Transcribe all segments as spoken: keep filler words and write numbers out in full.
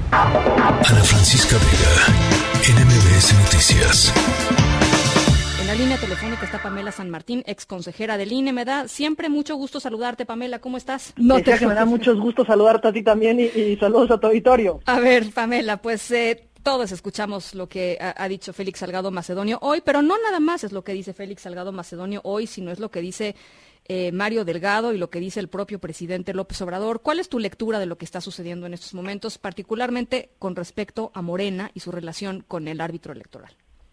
Ana Francisca Vega, N M B S Noticias. En la línea telefónica está Pamela San Martín, ex consejera del I N E. Me da siempre mucho gusto saludarte, Pamela. ¿Cómo estás? No te que me da mucho gusto saludarte a ti también y, y saludos a tu auditorio. A ver, Pamela, pues eh, todos escuchamos lo que ha, ha dicho Félix Salgado Macedonio hoy, pero no nada más es lo que dice Félix Salgado Macedonio hoy, sino es lo que dice eh, Mario Delgado y lo que dice el propio presidente López Obrador. ¿Cuál es tu lectura de lo que está sucediendo en estos momentos, particularmente con respecto a Morena y su relación con el árbitro electoral?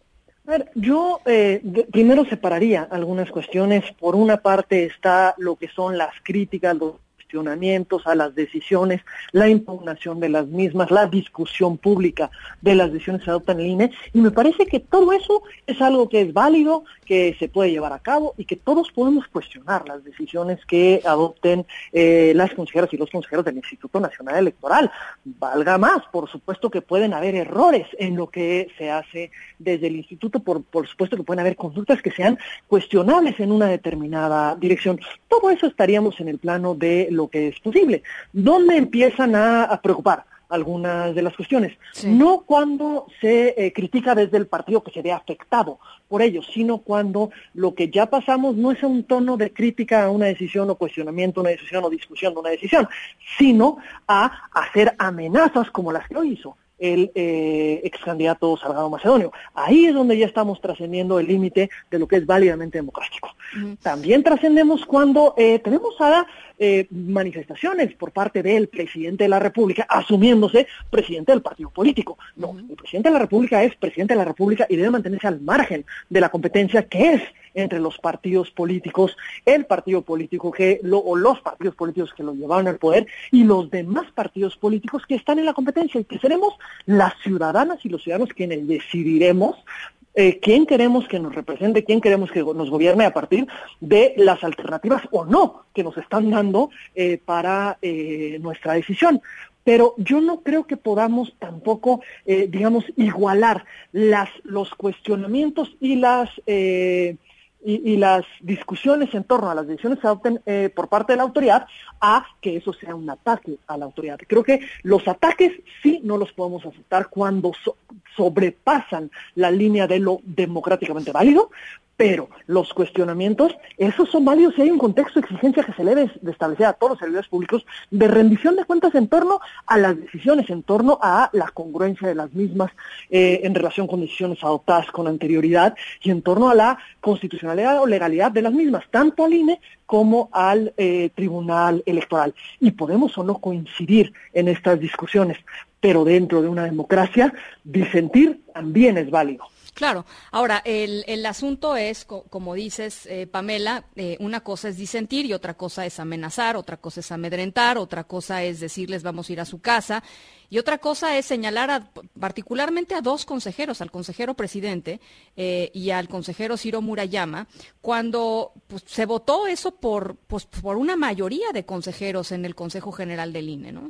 A ver, yo eh, de, primero separaría algunas cuestiones. Por una parte está lo que son las críticas, los cuestionamientos a las decisiones, la impugnación de las mismas, la discusión pública de las decisiones que se adoptan en el I N E, y me parece que todo eso es algo que es válido, que se puede llevar a cabo y que todos podemos cuestionar las decisiones que adopten eh, las consejeras y los consejeros del Instituto Nacional Electoral. Valga más, por supuesto que pueden haber errores en lo que se hace desde el instituto, por, por supuesto que pueden haber conductas que sean cuestionables en una determinada dirección. Todo eso estaríamos en el plano de lo que es posible. ¿Dónde empiezan a, a preocupar algunas de las cuestiones? Sí. No cuando se eh, critica desde el partido que se ve afectado por ello, sino cuando lo que ya pasamos no es un tono de crítica a una decisión o cuestionamiento a una decisión o discusión de una decisión, sino a hacer amenazas como las que lo hizo el eh, ex candidato Salgado Macedonio. Ahí es donde ya estamos trascendiendo el límite de lo que es válidamente democrático. Uh-huh. También trascendemos cuando eh, tenemos a eh, manifestaciones por parte del presidente de la República asumiéndose presidente del partido político. No, uh-huh. El presidente de la República es presidente de la República y debe mantenerse al margen de la competencia que es entre los partidos políticos, el partido político que lo, o los partidos políticos que lo llevaron al poder y los demás partidos políticos que están en la competencia, y que seremos las ciudadanas y los ciudadanos quienes decidiremos eh, quién queremos que nos represente, quién queremos que nos gobierne a partir de las alternativas o no que nos están dando eh, para eh, nuestra decisión. Pero yo no creo que podamos tampoco, eh, digamos, igualar las, los cuestionamientos y las eh, Y, y las discusiones en torno a las decisiones que se adopten eh, por parte de la autoridad a que eso sea un ataque a la autoridad. Creo que los ataques sí no los podemos aceptar cuando so- sobrepasan la línea de lo democráticamente válido, pero los cuestionamientos, esos son válidos y hay un contexto de exigencia que se le debe de establecer a todos los servidores públicos de rendición de cuentas en torno a las decisiones, en torno a la congruencia de las mismas eh, en relación con decisiones adoptadas con anterioridad y en torno a la constitucionalidad o legalidad de las mismas, tanto al I N E como al eh, Tribunal Electoral. Y podemos o no coincidir en estas discusiones, pero dentro de una democracia, disentir también es válido. Claro. Ahora, el, el asunto es, co- como dices, eh, Pamela, eh, una cosa es disentir y otra cosa es amenazar, otra cosa es amedrentar, otra cosa es decirles vamos a ir a su casa y otra cosa es señalar a, particularmente a dos consejeros, al consejero presidente eh, y al consejero Ciro Murayama, cuando pues, se votó eso por, pues, por una mayoría de consejeros en el Consejo General del I N E, ¿no?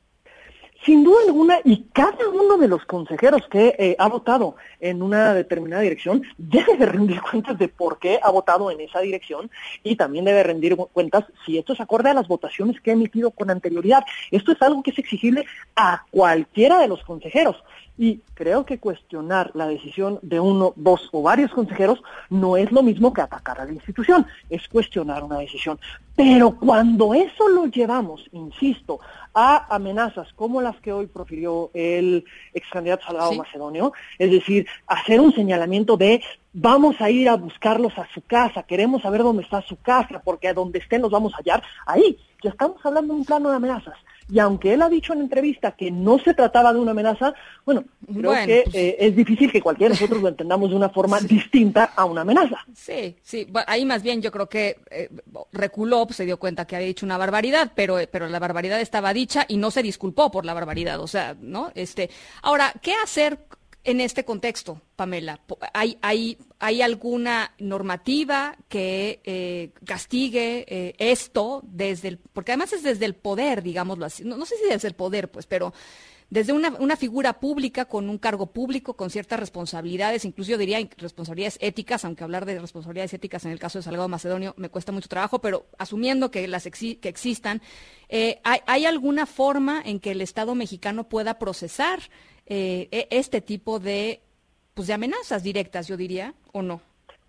Sin duda alguna, y cada uno de los consejeros que eh, ha votado en una determinada dirección debe de rendir cuentas de por qué ha votado en esa dirección y también debe rendir cuentas si esto es acorde a las votaciones que ha emitido con anterioridad. Esto es algo que es exigible a cualquiera de los consejeros. Y creo que cuestionar la decisión de uno, dos o varios consejeros no es lo mismo que atacar a la institución, es cuestionar una decisión. Pero cuando eso lo llevamos, insisto, a amenazas como las que hoy profirió el ex candidato Salgado ¿Sí? Macedonio, es decir, hacer un señalamiento de vamos a ir a buscarlos a su casa, queremos saber dónde está su casa, porque a donde estén los vamos a hallar, ahí ya estamos hablando de un plano de amenazas. Y aunque él ha dicho en entrevista que no se trataba de una amenaza, bueno, creo bueno, que pues... eh, es difícil que cualquiera de nosotros lo entendamos de una forma sí. distinta a una amenaza. Sí, sí, bueno, ahí más bien yo creo que eh, reculó, pues, se dio cuenta que había dicho una barbaridad, pero pero la barbaridad estaba dicha y no se disculpó por la barbaridad, o sea, ¿no? Este, ahora, ¿qué hacer en este contexto, Pamela? ¿Hay, hay, hay alguna normativa que eh, castigue eh, esto desde el, porque además es desde el poder, digámoslo así, no, no sé si desde el poder, pues, pero desde una, una figura pública con un cargo público, con ciertas responsabilidades, incluso yo diría responsabilidades éticas, aunque hablar de responsabilidades éticas en el caso de Salgado Macedonio me cuesta mucho trabajo, pero asumiendo que las exi- que existan, eh, ¿hay, ¿hay alguna forma en que el Estado mexicano pueda procesar eh, este tipo de, pues, de amenazas directas, yo diría, o no?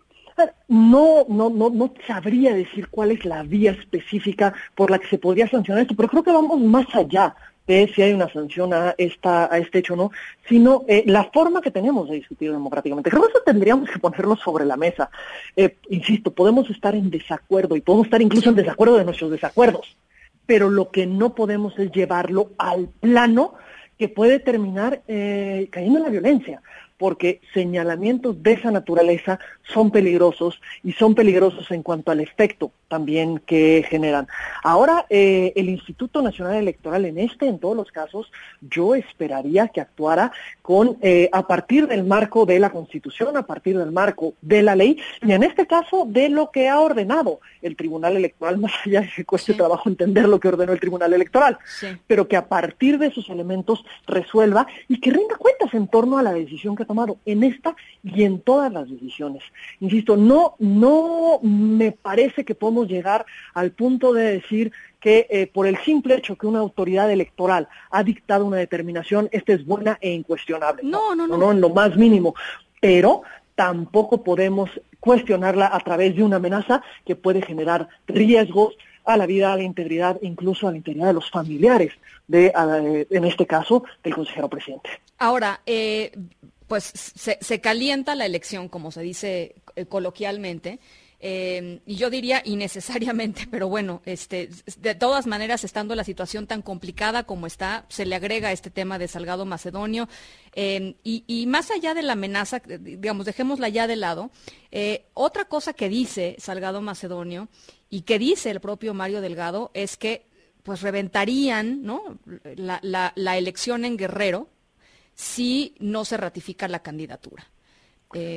No, no, no, no sabría decir cuál es la vía específica por la que se podría sancionar esto, pero creo que vamos más allá de si hay una sanción a esta a este hecho o no, sino eh, la forma que tenemos de discutir democráticamente. Creo que eso tendríamos que ponerlo sobre la mesa. Eh, insisto, podemos estar en desacuerdo y podemos estar incluso en desacuerdo de nuestros desacuerdos, pero lo que no podemos es llevarlo al plano que puede terminar eh, cayendo en la violencia, porque señalamientos de esa naturaleza son peligrosos y son peligrosos en cuanto al efecto también que generan. Ahora, eh, el Instituto Nacional Electoral en este, en todos los casos, yo esperaría que actuara con, eh, a partir del marco de la Constitución, a partir del marco de la ley, y en este caso de lo que ha ordenado el Tribunal Electoral, más allá de que cueste sí. trabajo entender lo que ordenó el Tribunal Electoral, sí. pero que a partir de esos elementos resuelva y que rinda cuentas en torno a la decisión que ha tomado en esta y en todas las decisiones. Insisto, no, no me parece que podemos llegar al punto de decir que eh, por el simple hecho que una autoridad electoral ha dictado una determinación, esta es buena e incuestionable. No, no, no. No, no, en lo más mínimo. Pero tampoco podemos cuestionarla a través de una amenaza que puede generar riesgos a la vida, a la integridad, incluso a la integridad de los familiares, de, uh, en este caso, del consejero presidente. Ahora, eh, pues se, se calienta la elección, como se dice eh, coloquialmente, eh, y yo diría innecesariamente, pero bueno, este, de todas maneras, estando la situación tan complicada como está, se le agrega este tema de Salgado Macedonio, eh, y, y más allá de la amenaza, digamos, dejémosla ya de lado, eh, otra cosa que dice Salgado Macedonio y que dice el propio Mario Delgado es que pues reventarían, ¿no?, la, la, la elección en Guerrero si no se ratifica la candidatura. Eh,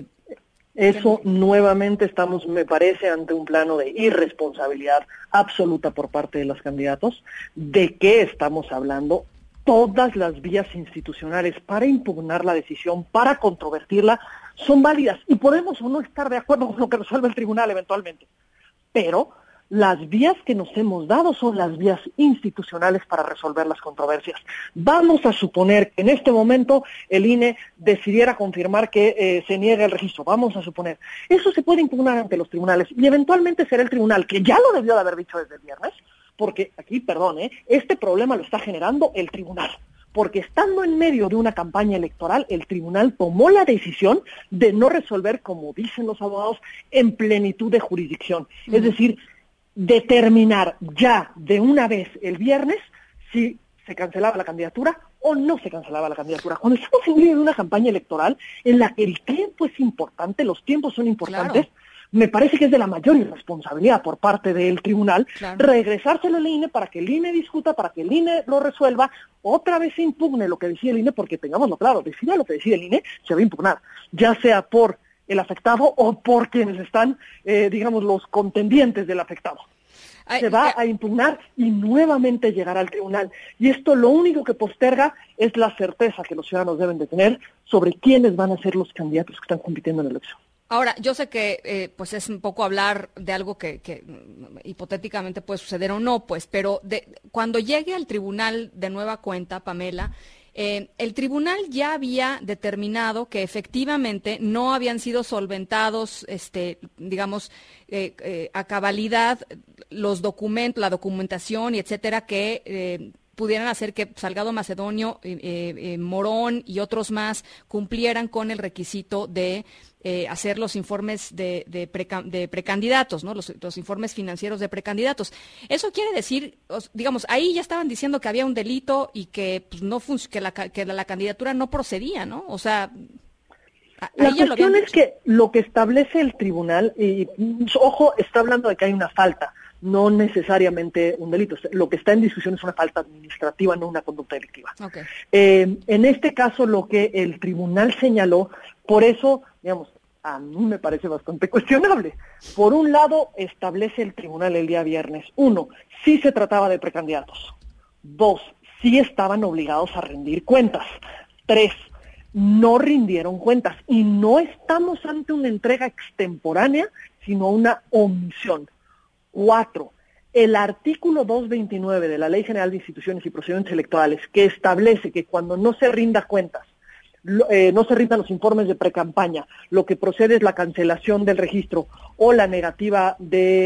Eso ¿qué? Nuevamente estamos, me parece, ante un plano de irresponsabilidad absoluta por parte de los candidatos. ¿De qué estamos hablando? Todas las vías institucionales para impugnar la decisión, para controvertirla, son válidas y podemos o no estar de acuerdo con lo que resuelve el tribunal eventualmente. Pero las vías que nos hemos dado son las vías institucionales para resolver las controversias. Vamos a suponer que en este momento el I N E decidiera confirmar que eh, se niegue el registro. Vamos a suponer. Eso se puede impugnar ante los tribunales y eventualmente será el tribunal, que ya lo debió de haber dicho desde el viernes, porque aquí, perdón, ¿eh? este problema lo está generando el tribunal. Porque estando en medio de una campaña electoral, el tribunal tomó la decisión de no resolver, como dicen los abogados, en plenitud de jurisdicción. Uh-huh. Es decir, determinar ya de una vez el viernes si se cancelaba la candidatura o no se cancelaba la candidatura. Cuando estamos en medio de una campaña electoral en la que el tiempo es importante, los tiempos son importantes, claro. me parece que es de la mayor irresponsabilidad por parte del tribunal claro. regresárselo al I N E para que el I N E discuta, para que el I N E lo resuelva, otra vez se impugne lo que decía el I N E, porque tengámoslo claro, decida lo que decide el I N E, se va a impugnar, ya sea por el afectado o por quienes están, eh, digamos, los contendientes del afectado. Ay, se va ya. a impugnar y nuevamente llegará al tribunal. Y esto lo único que posterga es la certeza que los ciudadanos deben de tener sobre quiénes van a ser los candidatos que están compitiendo en la elección. Ahora, yo sé que eh, pues es un poco hablar de algo que, que hipotéticamente puede suceder o no, pues, pero de, cuando llegue al tribunal de nueva cuenta, Pamela, Eh, el tribunal ya había determinado que efectivamente no habían sido solventados, este, digamos, eh, eh, a cabalidad los documentos, la documentación y etcétera que eh, pudieran hacer que Salgado Macedonio, eh, eh, Morón y otros más cumplieran con el requisito de eh, hacer los informes de, de, preca, de precandidatos, ¿no? Los, los informes financieros de precandidatos. Eso quiere decir, digamos, ahí ya estaban diciendo que había un delito y que pues, no que, la, que la, la candidatura no procedía, ¿no? O sea, la cuestión es que lo que establece el tribunal, y ojo, está hablando de que hay una falta, no necesariamente un delito. Lo que está en discusión es una falta administrativa, no una conducta delictiva. Okay. Eh, en este caso, lo que el tribunal señaló, por eso, digamos, a mí me parece bastante cuestionable. Por un lado, establece el tribunal el día viernes, uno, si se trataba de precandidatos. Dos, sí estaban obligados a rendir cuentas. Tres, no rindieron cuentas y no estamos ante una entrega extemporánea, sino una omisión. Cuatro, el artículo doscientos veintinueve de la Ley General de Instituciones y Procedimientos Electorales, que establece que cuando no se rinda cuentas, eh, no se rindan los informes de precampaña, lo que procede es la cancelación del registro o la negativa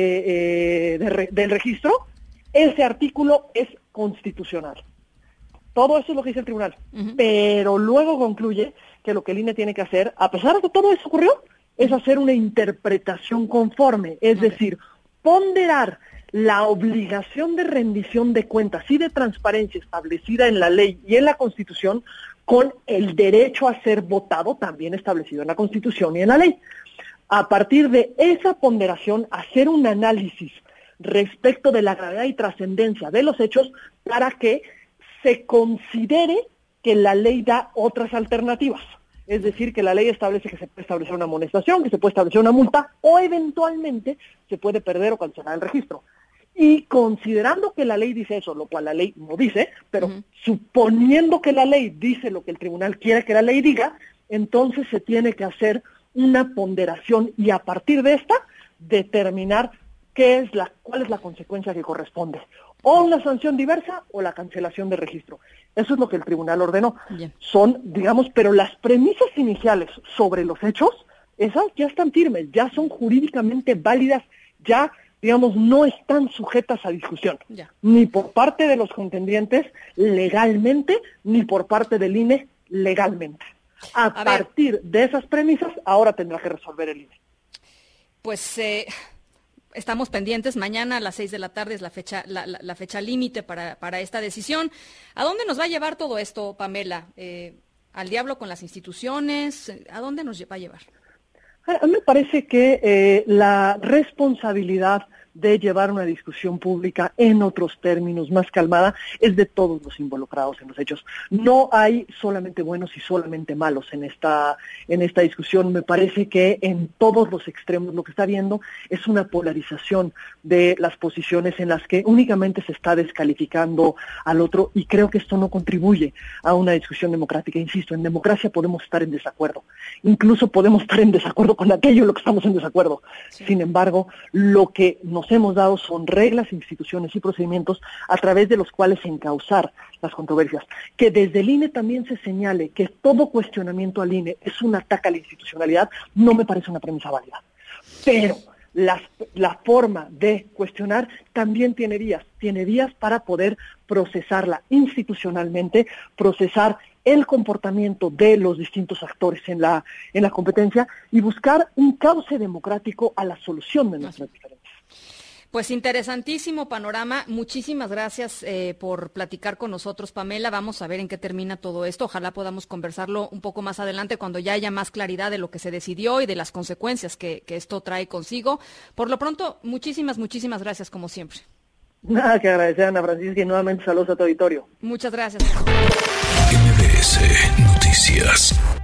de, eh, de re, del registro, ese artículo es constitucional. Todo eso es lo que dice el tribunal, uh-huh. Pero luego concluye que lo que el I N E tiene que hacer, a pesar de que todo eso ocurrió, es hacer una interpretación conforme, es okay. decir, ponderar la obligación de rendición de cuentas y de transparencia establecida en la ley y en la Constitución con el derecho a ser votado también establecido en la Constitución y en la ley. A partir de esa ponderación, hacer un análisis respecto de la gravedad y trascendencia de los hechos para que se considere que la ley da otras alternativas. Es decir, que la ley establece que se puede establecer una amonestación, que se puede establecer una multa, o eventualmente se puede perder o cancelar el registro. Y considerando que la ley dice eso, lo cual la ley no dice, pero uh-huh. suponiendo que la ley dice lo que el tribunal quiere que la ley diga, entonces se tiene que hacer una ponderación y a partir de esta determinar qué es la, cuál es la consecuencia que corresponde. O una sanción diversa o la cancelación de registro. Eso es lo que el tribunal ordenó. Bien. Son, digamos, pero las premisas iniciales sobre los hechos, esas ya están firmes, ya son jurídicamente válidas, ya, digamos, no están sujetas a discusión. Ya. Ni por parte de los contendientes legalmente, ni por parte del I N E legalmente. A, a partir ver. de esas premisas, ahora tendrá que resolver el I N E. Pues... Eh... Estamos pendientes, mañana a las seis de la tarde es la fecha la, la, la fecha límite para, para esta decisión. ¿A dónde nos va a llevar todo esto, Pamela? Eh, ¿Al diablo con las instituciones? ¿A dónde nos va a llevar? A mí me parece que eh, la responsabilidad de llevar una discusión pública en otros términos, más calmada, es de todos los involucrados en los hechos. No hay solamente buenos y solamente malos en esta en esta discusión. Me parece que en todos los extremos lo que está habiendo es una polarización de las posiciones en las que únicamente se está descalificando al otro y creo que esto no contribuye a una discusión democrática. Insisto, en democracia podemos estar en desacuerdo. Incluso podemos estar en desacuerdo con aquello en lo que estamos en desacuerdo. Sí. Sin embargo, lo que nos hemos dado son reglas, instituciones y procedimientos a través de los cuales encauzar las controversias. Que desde el I N E también se señale que todo cuestionamiento al I N E es un ataque a la institucionalidad, no me parece una premisa válida. Pero la, la forma de cuestionar también tiene vías, tiene vías para poder procesarla institucionalmente, procesar el comportamiento de los distintos actores en la, en la competencia y buscar un cauce democrático a la solución de nuestras diferencias. Pues interesantísimo panorama. Muchísimas gracias eh, por platicar con nosotros, Pamela. Vamos a ver en qué termina todo esto. Ojalá podamos conversarlo un poco más adelante cuando ya haya más claridad de lo que se decidió y de las consecuencias que, que esto trae consigo. Por lo pronto, muchísimas, muchísimas gracias como siempre. Nada que agradecer, Ana Francisca, y nuevamente saludos a tu auditorio. Muchas gracias. M B S Noticias.